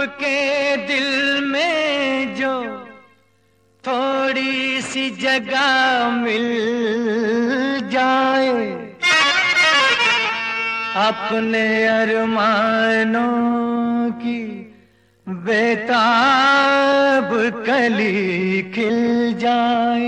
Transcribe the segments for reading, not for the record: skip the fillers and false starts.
आपके दिल में जो थोड़ी सी जगह मिल जाए, अपने अरमानों की बेताब कली खिल जाए।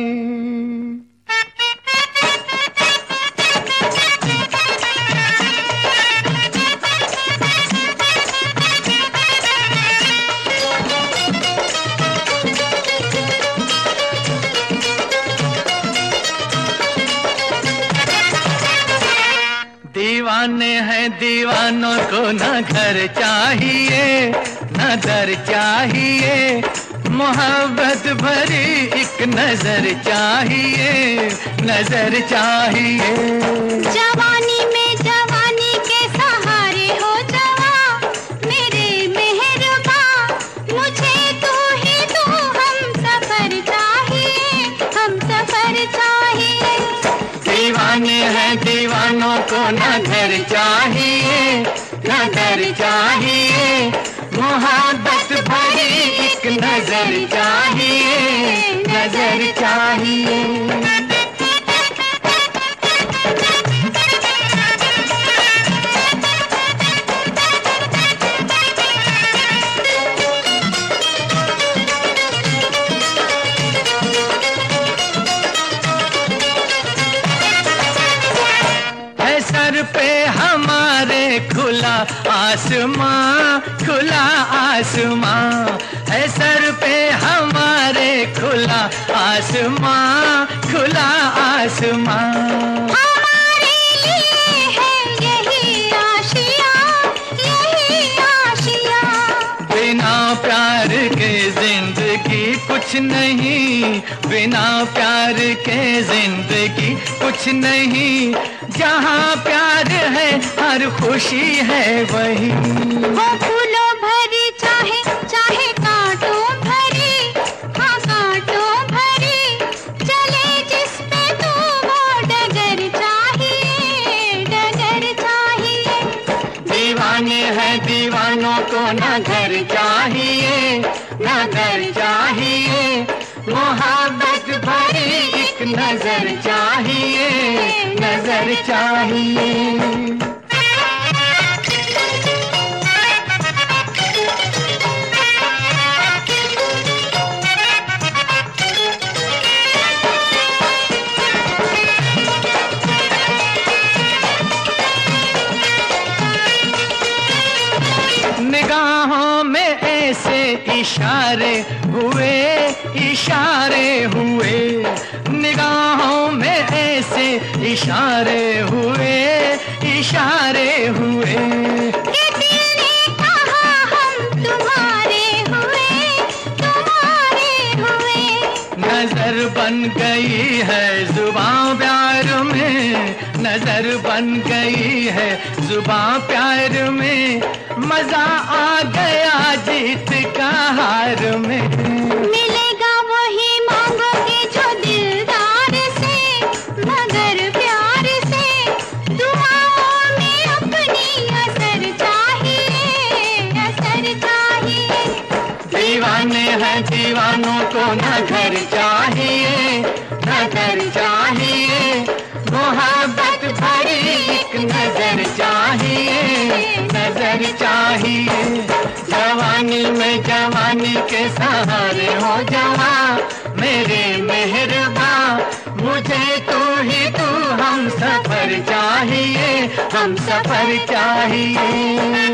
दीवाने हैं दीवानों को न घर चाहिए न दर चाहिए, मोहब्बत भरी एक नजर चाहिए, नजर चाहिए। जवानी में जवानी के सहारे हो जवा मेरे मेहरबा, मुझे तू ही तू हम सफर चाहिए, हम सफर चाहिए। दीवाने हैं दीवानों को न घर चाहिए न दर चाहिए, मोहब्बत भरी एक नजर चाहिए, नजर चाहिए। सर पे हमारे खुला आसमां, खुला आसमां है सर पे हमारे, खुला आसमां, खुला आसमां। हमारे लिए है यही आशिया, यही आशिया। बिना प्यार के जिंदगी कुछ नहीं, बिना प्यार के जिंदगी कुछ नहीं, जहाँ प्यार है हर खुशी है वही। वो फूलों भरी चाहे चाहे कांटों भरी, हाँ कांटों भरी, चले जिस पे तू वो डगर चाहिए, डगर चाहिए। दीवाने हैं दीवानों को न घर चाहिए न घर चाहिए, मोहब्बत भरी एक नजर चाहिए, नजर चाहिए। निगाहों में ऐसे इशारे हुए, इशारे हुए, निगाहों में ऐसे इशारे हुए, इशारे हुए। ये दिल ने कहा हम तुम्हारे हुए, तुम्हारे हुए। नजर बन गई है जुबां प्यार में, नजर बन गई है जुबां प्यार में, मजा आ गया जीत का हार में। मिलेगा वही मांगोगे जो दिलदार से, मगर प्यार से, दुआओं में अपनी असर चाहिए, असर चाहिए। दीवाने हैं दीवानों को न घर चाहिए न घर चाहिए, मोहब्बत भरी एक नजर चाहिए, नजर चाहिए। जवानी में जवानी के सहारे हो जवा मेरे मेहरबा, मुझे तू ही तू हम सफर चाहिए, हम सफर चाहिए।